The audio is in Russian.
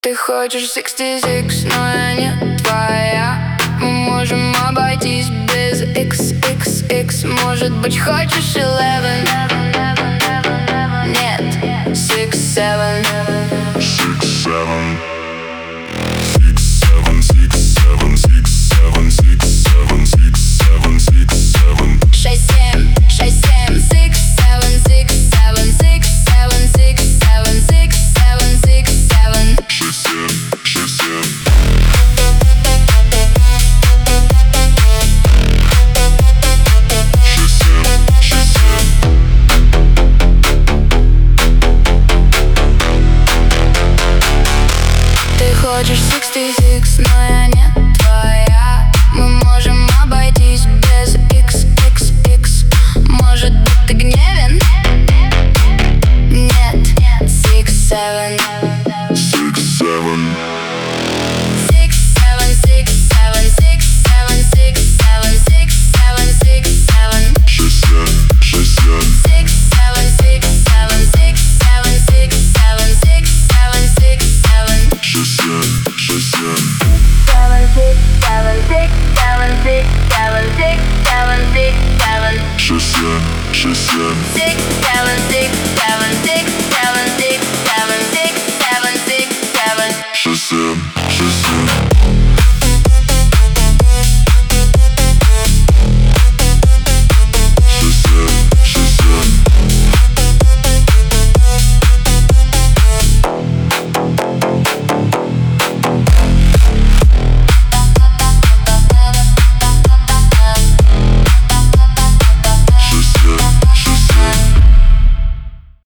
Ты хочешь 66, но я не твоя. Мы можем обойтись без XXX. Может быть, хочешь 11? Нет, 6-7. 6-7. Хочешь 66, но я не твоя. Мы можем обойтись без XXX. Может быть, ты гневен? Нет, 6-7. 6-7.